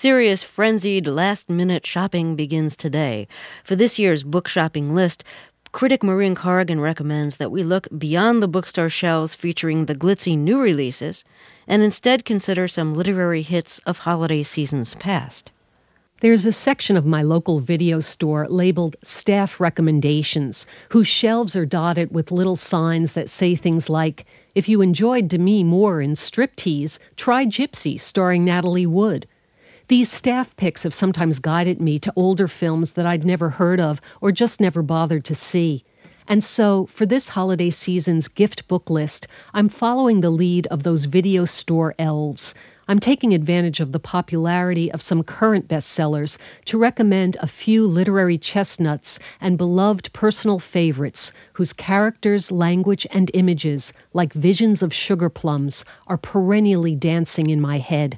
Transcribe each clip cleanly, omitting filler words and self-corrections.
Serious, frenzied, last-minute shopping begins today. For this year's book shopping list, critic Maureen Corrigan recommends that we look beyond the bookstore shelves featuring the glitzy new releases and instead consider some literary hits of holiday seasons past. There's a section of my local video store labeled Staff Recommendations, whose shelves are dotted with little signs that say things like, if you enjoyed Demi Moore in Striptease, try Gypsy, starring Natalie Wood. These staff picks have sometimes guided me to older films that I'd never heard of or just never bothered to see. And so, for this holiday season's gift book list, I'm following the lead of those video store elves. I'm taking advantage of the popularity of some current bestsellers to recommend a few literary chestnuts and beloved personal favorites whose characters, language, and images, like visions of sugar plums, are perennially dancing in my head.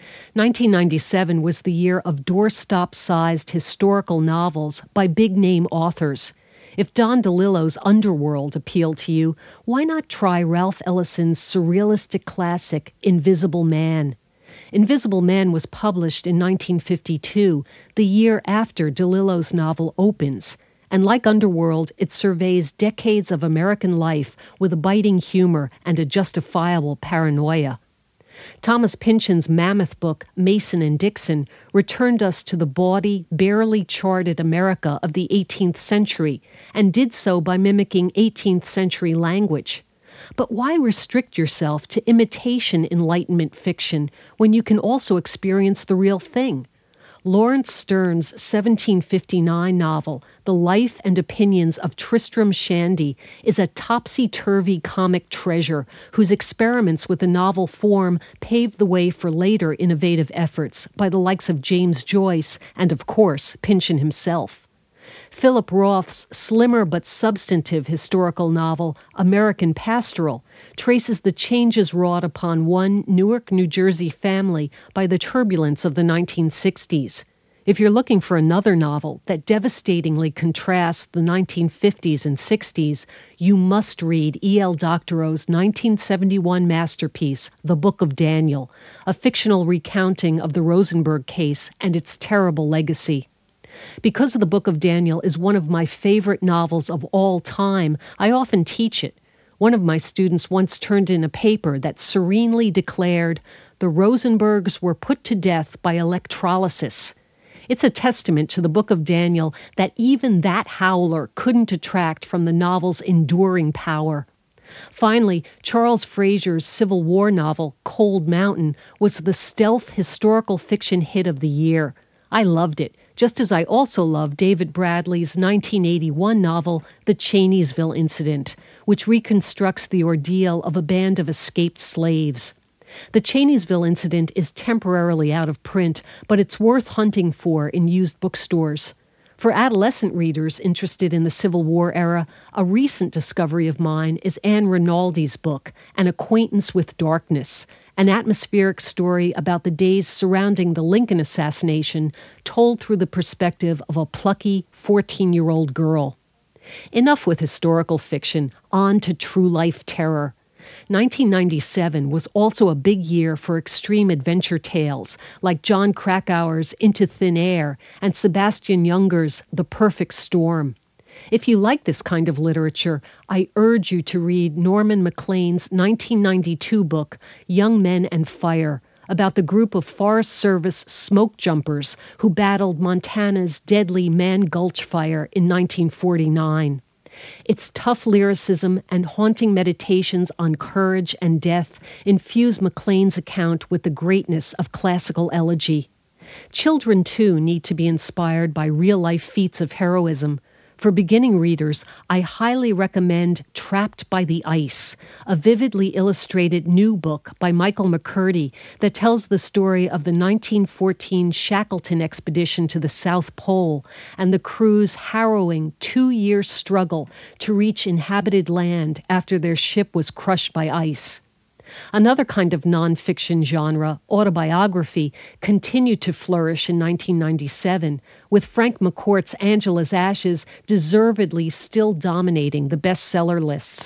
1997 was the year of doorstop-sized historical novels by big-name authors. If Don DeLillo's Underworld appealed to you, why not try Ralph Ellison's surrealistic classic, Invisible Man? Invisible Man was published in 1952, the year after DeLillo's novel opens. And like Underworld, it surveys decades of American life with a biting humor and a justifiable paranoia. Thomas Pynchon's mammoth book, Mason and Dixon, returned us to the bawdy, barely charted America of the 18th century, and did so by mimicking 18th century language. But why restrict yourself to imitation Enlightenment fiction when you can also experience the real thing? Lawrence Stern's 1759 novel, The Life and Opinions of Tristram Shandy, is a topsy-turvy comic treasure whose experiments with the novel form paved the way for later innovative efforts by the likes of James Joyce and, of course, Pynchon himself. Philip Roth's slimmer but substantive historical novel, American Pastoral, traces the changes wrought upon one Newark, New Jersey family by the turbulence of the 1960s. If you're looking for another novel that devastatingly contrasts the 1950s and 60s, you must read E.L. Doctorow's 1971 masterpiece, The Book of Daniel, a fictional recounting of the Rosenberg case and its terrible legacy. Because The Book of Daniel is one of my favorite novels of all time, I often teach it. One of my students once turned in a paper that serenely declared, "The Rosenbergs were put to death by electrolysis." It's a testament to The Book of Daniel that even that howler couldn't detract from the novel's enduring power. Finally, Charles Frazier's Civil War novel, Cold Mountain, was the stealth historical fiction hit of the year. I loved it, just as I also loved David Bradley's 1981 novel, The Chaney'sville Incident, which reconstructs the ordeal of a band of escaped slaves. The Chaney'sville Incident is temporarily out of print, but it's worth hunting for in used bookstores. For adolescent readers interested in the Civil War era, a recent discovery of mine is Anne Rinaldi's book, An Acquaintance with Darkness, an atmospheric story about the days surrounding the Lincoln assassination, told through the perspective of a plucky 14-year-old girl. Enough with historical fiction, on to true life terror. 1997 was also a big year for extreme adventure tales, like John Krakauer's Into Thin Air and Sebastian Junger's The Perfect Storm. If you like this kind of literature, I urge you to read Norman Maclean's 1992 book, Young Men and Fire, about the group of Forest Service smoke jumpers who battled Montana's deadly Man Gulch fire in 1949. Its tough lyricism and haunting meditations on courage and death infuse Maclean's account with the greatness of classical elegy. Children, too, need to be inspired by real-life feats of heroism. For beginning readers, I highly recommend Trapped by the Ice, a vividly illustrated new book by Michael McCurdy that tells the story of the 1914 Shackleton expedition to the South Pole and the crew's harrowing 2-year struggle to reach inhabited land after their ship was crushed by ice. Another kind of nonfiction genre, autobiography, continued to flourish in 1997, with Frank McCourt's Angela's Ashes deservedly still dominating the bestseller lists.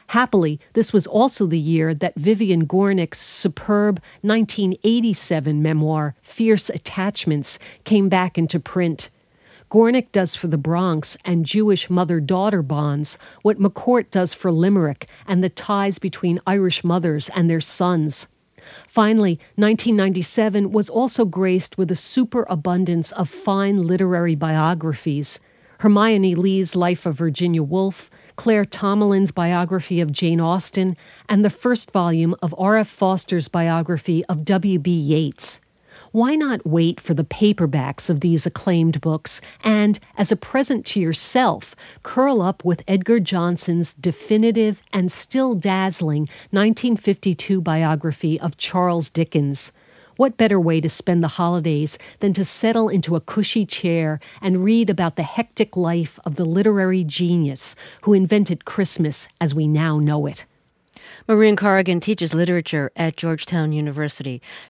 Happily, this was also the year that Vivian Gornick's superb 1987 memoir, Fierce Attachments, came back into print. Gornick does for The Bronx and Jewish mother-daughter bonds what McCourt does for Limerick and the ties between Irish mothers and their sons. Finally, 1997 was also graced with a superabundance of fine literary biographies. Hermione Lee's Life of Virginia Woolf, Claire Tomalin's biography of Jane Austen, and the first volume of R.F. Foster's biography of W.B. Yeats. Why not wait for the paperbacks of these acclaimed books and, as a present to yourself, curl up with Edgar Johnson's definitive and still dazzling 1952 biography of Charles Dickens? What better way to spend the holidays than to settle into a cushy chair and read about the hectic life of the literary genius who invented Christmas as we now know it? Maureen Corrigan teaches literature at Georgetown University.